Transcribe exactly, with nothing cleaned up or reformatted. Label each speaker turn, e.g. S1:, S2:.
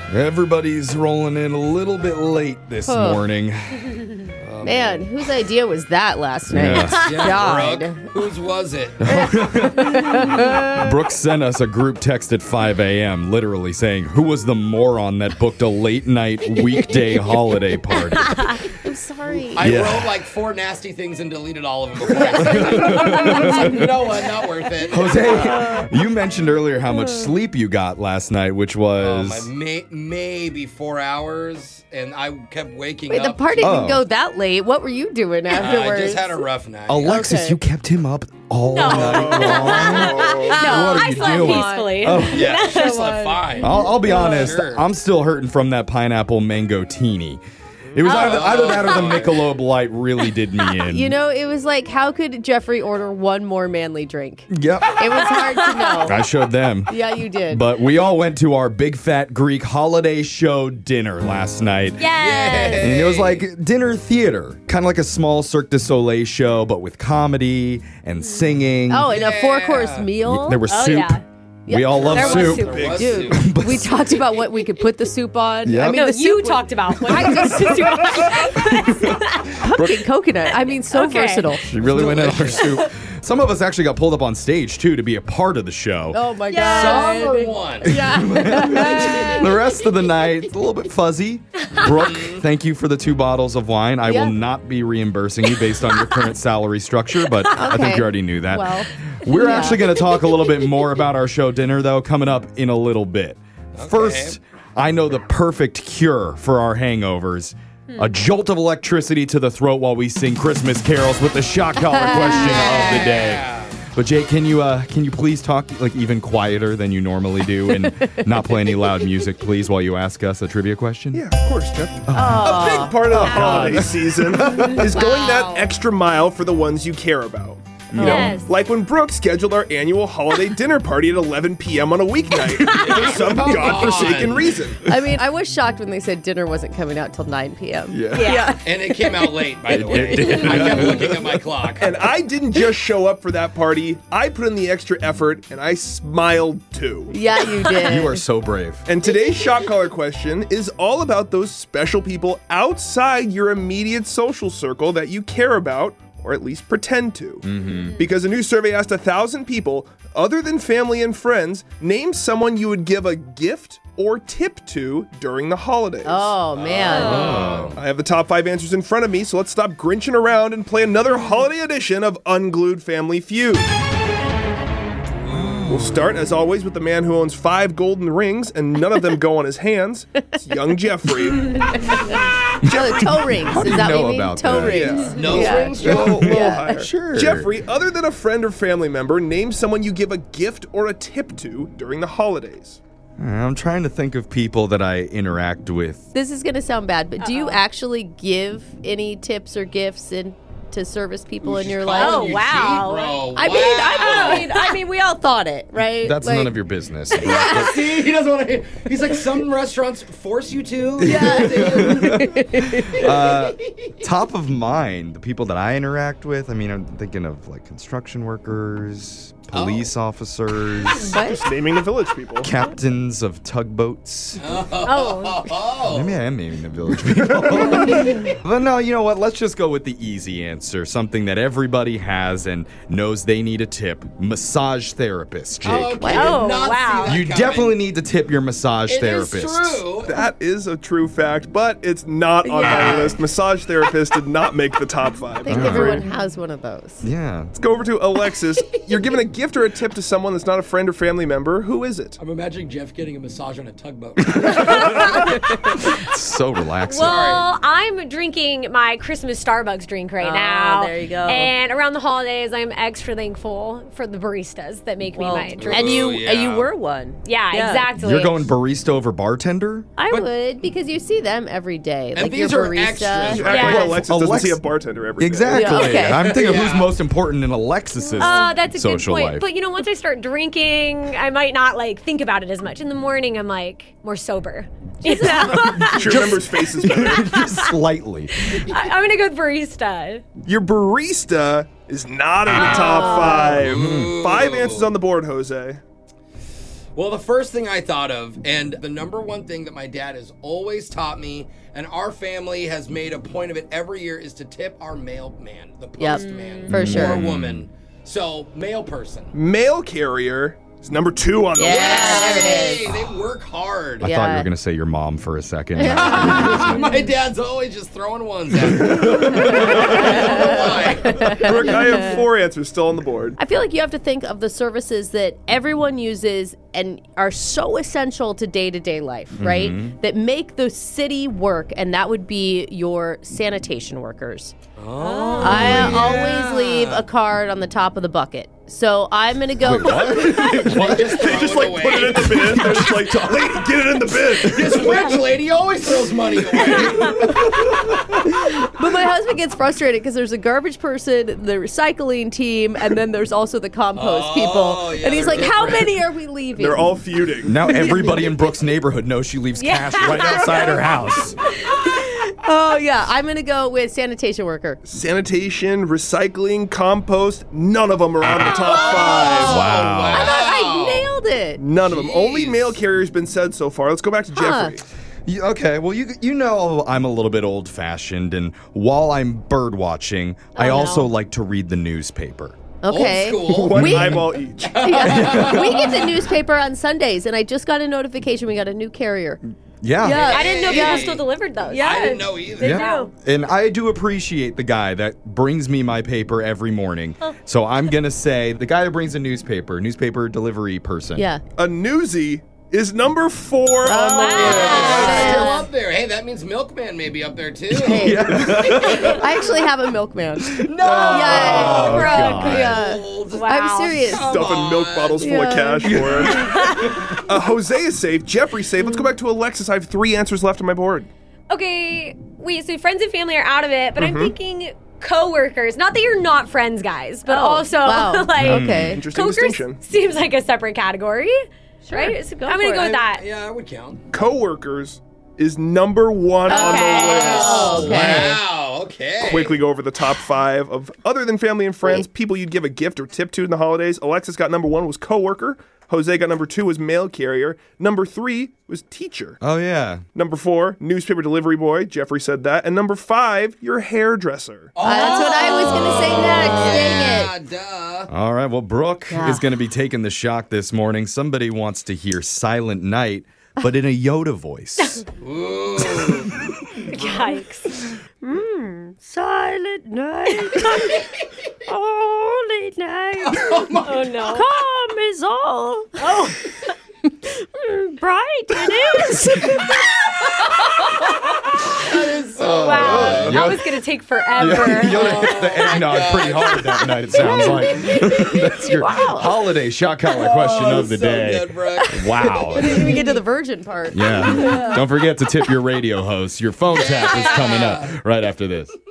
S1: Everybody's rolling in a little bit late this
S2: Huh.
S1: morning.
S2: Man, whose idea was that last night?
S3: Yeah,
S2: God.
S3: Brooke, whose was it?
S1: Brooks sent us a group text at five a.m. literally saying, who was the moron that booked a late night weekday holiday party?
S2: I'm sorry.
S3: I
S1: Yeah.
S3: wrote like four nasty things and deleted all of them before I said it. I was like, you know what? Not worth it.
S1: Jose, you mentioned earlier how much sleep you got last night, which
S3: Um,
S1: was...
S3: I may, maybe four hours, and I kept waking
S2: Wait, the
S3: up.
S2: party
S1: Oh.
S2: didn't go that late. What were you doing afterwards?
S3: I just had a rough night.
S1: Alexis,
S2: Okay.
S1: you kept him up all
S4: No.
S1: night long.
S4: No,
S1: What are
S4: I
S1: you
S4: slept
S1: doing?
S4: peacefully.
S1: Oh.
S3: Yeah, she
S2: Come
S3: slept
S2: on.
S3: fine.
S1: I'll, I'll be honest,
S3: Sure.
S1: I'm still hurting from that pineapple mango teeny. It was
S2: Oh.
S1: either, either that or the Michelob Light really did me in.
S2: You know, it was like, how could Jeffrey order one more manly drink?
S1: Yep.
S2: It was hard to know.
S1: I showed them.
S2: Yeah, you did.
S1: But we all went to our big fat Greek holiday show dinner last night.
S4: Yes.
S1: And it was like dinner theater, kind of like a small Cirque du Soleil show, but with comedy and singing.
S2: oh, and a
S3: Yeah.
S2: four-course meal?
S1: There was
S4: Oh,
S1: soup.
S4: yeah.
S1: We
S2: Yep.
S1: all love
S4: There was
S1: soup.
S4: soup.
S3: There was
S2: Dude,
S3: soup.
S2: we talked about what we could put the soup on.
S1: Yep.
S2: I mean,
S4: No,
S2: the
S4: you
S2: soup
S4: talked about what
S2: I just pumpkin coconut. I mean, so
S4: Okay.
S2: versatile.
S1: She really went in on her soup. Some of us actually got pulled up on stage, too, to be a part of the show.
S2: Oh my
S4: Yes.
S3: Summer
S2: god.
S3: one.
S2: Yeah.
S1: The rest of the night, a little bit fuzzy. Brooke, thank you for the two bottles of wine. I
S2: Yeah.
S1: will not be reimbursing you based on your current salary structure, but I think
S2: Okay.
S1: you already knew that.
S2: Well,
S1: We're
S2: yeah.
S1: actually going to talk a little bit more about our show dinner, though, coming up in a little bit. First, I know the perfect cure for our hangovers. A jolt of electricity to the throat while we sing Christmas carols with the shot collar question of the day. But Jay, can you uh, can you please talk like even quieter than you normally do and not play any loud music, please, while you ask us a trivia question?
S5: Yeah, of course, Jeff. A big part of the holiday season is going that extra mile for the ones you care about. You know,
S4: Yes.
S5: like when Brooke scheduled our annual holiday dinner party at eleven p.m. on a weeknight for some godforsaken
S3: on.
S5: reason.
S2: I mean, I was shocked when they said dinner wasn't coming out till nine p.m.
S1: Yeah.
S4: Yeah.
S3: And it came out late, by the way. I kept looking at my clock.
S5: And I didn't just show up for that party. I put in the extra effort, and I smiled too.
S2: Yeah, you did.
S1: You are so brave.
S5: And today's shot collar question is all about those special people outside your immediate social circle that you care about, or at least pretend to. Mm-hmm. Because a new survey asked a thousand people, other than family and friends, name someone you would give a gift or tip to during the holidays.
S2: Oh, man.
S5: I have the top five answers in front of me, so let's stop grinching around and play another holiday edition of Unglued Family Feud. We'll start, as always, with the man who owns five golden rings, and none of them go on his hands. It's young Jeffrey.
S2: Oh, toe rings.
S1: do
S2: Is
S1: you
S2: that
S1: know
S2: what you mean?
S1: about
S2: toe
S1: that?
S2: rings.
S3: Nose
S2: Yeah.
S3: rings?
S5: A little, little
S2: Yeah.
S5: higher.
S1: Sure.
S5: Jeffrey, other than a friend or family member, name someone you give a gift or a tip to during the holidays.
S1: I'm trying to think of people that I interact with.
S2: This is going to sound bad, but do you actually give any tips or gifts in, to service people in your life?
S4: Oh, wow.
S3: Bro.
S2: I mean, I mean, I mean, we all thought it, right?
S1: That's
S2: Like,
S1: none of your business.
S3: See, he doesn't want to. He's like, some restaurants force you to.
S1: uh, top of mind, the people that I interact with, I mean, I'm thinking of like construction workers, police officers,
S2: What?
S5: Just naming the village people.
S1: captains of tugboats.
S4: Oh.
S3: Oh.
S1: Maybe I am naming the village people. But no, you know what? Let's just go with the easy answer. Something that everybody has and knows they need a tip. Massage therapist, Jake.
S3: Oh, okay.
S4: Oh,
S3: Did not
S4: wow.
S3: see that
S1: You
S3: coming.
S1: definitely need to tip your massage
S3: It is
S1: therapist.
S3: true.
S5: That is a true fact, but it's not on
S2: Yeah.
S5: my list. Massage therapist did not make the top five.
S2: I think
S5: I'm afraid.
S2: everyone has one of those.
S1: Yeah.
S5: Let's go over to Alexis. You're giving a gift or a tip to someone that's not a friend or family member. Who is it?
S3: I'm imagining Jeff getting a massage on a tugboat.
S1: It's so relaxing.
S4: Well, I'm drinking my Christmas Starbucks drink right
S2: Oh,
S4: now.
S2: there you go.
S4: And around the holidays, I'm extra thankful for the baristas that make
S2: Well,
S4: me my drink.
S2: and you,
S3: Ooh,
S2: and
S3: yeah.
S2: you were one.
S4: yeah,
S2: Yeah.
S4: exactly.
S1: You're going barista over bartender?
S2: I
S3: But-
S2: would because you see them every day.
S3: And
S2: like
S3: these
S2: your
S3: are
S2: barista.
S3: extras,
S5: You
S3: right?
S5: act like
S4: Yes.
S5: Alexis doesn't
S1: Alex-
S5: see a bartender every day.
S1: Exactly.
S2: Yeah, okay.
S1: I'm thinking of
S3: Yeah.
S1: who's most important in Alexis's
S4: Uh, that's a
S1: social
S4: good point.
S1: life.
S4: But you know, once I start drinking, I might not like think about it as much. In the morning, I'm like more sober. You know?
S5: She remembers faces better.
S1: Just slightly.
S4: I, I'm gonna go with barista.
S5: Your barista is not in the top five. Five answers on the board, Jose.
S3: Well, the first thing I thought of, and the number one thing that my dad has always taught me, and our family has made a point of it every year, is to tip our mailman, the
S2: Yep,
S3: postman,
S2: for sure.
S3: or woman. So, mail person.
S5: Mail carrier is number two on the
S2: Yeah.
S5: list.
S3: Hey, they work hard.
S1: I
S2: Yeah.
S1: thought you were going to say your mom for a second.
S3: My dad's always just throwing ones at me. I don't know why.
S5: Brooke, I have four answers still on the board.
S2: I feel like you have to think of the services that everyone uses and are so essential to day-to-day life, right? That make the city work, and that would be your sanitation workers.
S3: Oh,
S2: I
S3: yeah.
S2: always leave a card on the top of the bucket. So I'm going to go...
S3: Just
S5: They just like put it in the bin. They're just like, lady, get it in the bin.
S3: This rich lady always throws money away.
S2: But my husband gets frustrated because there's a garbage person, the recycling team, and then there's also the compost
S3: Oh,
S2: people.
S3: yeah,
S2: And he's
S3: they're
S2: like, how
S3: different.
S2: many are we leaving?
S5: They're all feuding.
S1: Now everybody in Brooke's neighborhood knows she leaves
S4: Yeah.
S1: cash right outside her house.
S2: Oh, yeah. I'm going to go with sanitation worker.
S5: Sanitation, recycling, compost, none of them are on the top five.
S3: Oh,
S1: Wow.
S2: I thought I
S3: wow.
S2: nailed it.
S5: None of them. Only
S3: Jeez.
S5: mail carrier's been said so far. Let's go back to
S2: Huh.
S5: Jeffrey.
S1: You- Okay, well, you you know I'm a little bit old-fashioned, and while I'm bird watching, I
S2: no.
S1: also like to read the newspaper.
S2: Okay.
S3: Old school.
S5: One
S2: We-
S5: eyeball each.
S2: Yeah. We get the newspaper on Sundays, and I just got a notification we got a new carrier.
S1: Yeah.
S2: Yeah.
S4: I didn't know
S3: Hey.
S4: people still delivered those.
S2: Yeah.
S3: I didn't know either.
S1: Yeah. And I do appreciate the guy that brings me my paper every morning. So I'm going to say the guy that brings a newspaper, newspaper delivery person.
S2: Yeah.
S5: A newsie is number four on the list.
S3: It's still up there. Hey, that means Milkman may be up there too.
S2: I actually have a milkman.
S3: No.
S2: Yeah.
S1: Oh,
S2: Brooke,
S1: God.
S2: yeah.
S3: Old.
S4: Wow.
S2: I'm serious.
S3: Come
S5: Stuffing milk
S3: on.
S5: bottles full of
S2: Yeah.
S5: cash for her. uh, Jose is safe. Jeffrey's safe. Let's go back to Alexis. I have three answers left on my board.
S4: Okay, wait, so friends and family are out of it, but
S2: Mm-hmm.
S4: I'm thinking co-workers. Not that you're not friends, guys, but
S2: Oh,
S4: also
S2: wow.
S4: like
S2: Okay.
S5: Interesting
S4: co-workers
S5: distinction.
S4: seems like a separate category. Right? So
S2: go
S4: I'm gonna
S2: for
S4: go
S2: it.
S4: with that.
S3: Yeah, I would count.
S5: Coworkers is number one on the list.
S3: Oh,
S2: Okay.
S3: wow. Okay.
S5: Quickly go over the top five of other than family and friends, people you'd give a gift or tip to in the holidays. Alexis got number one was coworker. Jose got number two was mail carrier. Number three was teacher.
S1: Oh, yeah.
S5: Number four, newspaper delivery boy. Jeffrey said that. And number five, your hairdresser.
S2: Uh, that's what I was going to say next. Dang it.
S3: Yeah, duh.
S1: All right, well, Brooke
S2: Yeah.
S1: is going to be taking the shock this morning. Somebody wants to hear Silent Night, but in a Yoda voice.
S3: Ooh.
S4: Yikes.
S2: Silent night. Holy night.
S4: Oh no.
S2: Calm is all.
S4: Oh.
S2: Bright it is.
S4: Wow.
S1: Yoda-
S4: That was gonna take forever.
S1: Yoda hit the eggnog pretty hard that night, it sounds like. That's your holiday shock collar question of the
S3: so
S1: day.
S3: good, Brooke.
S1: Wow.
S2: Didn't even get to the virgin part.
S1: Yeah. Don't forget to tip your radio host. Your phone tap is coming up right after this.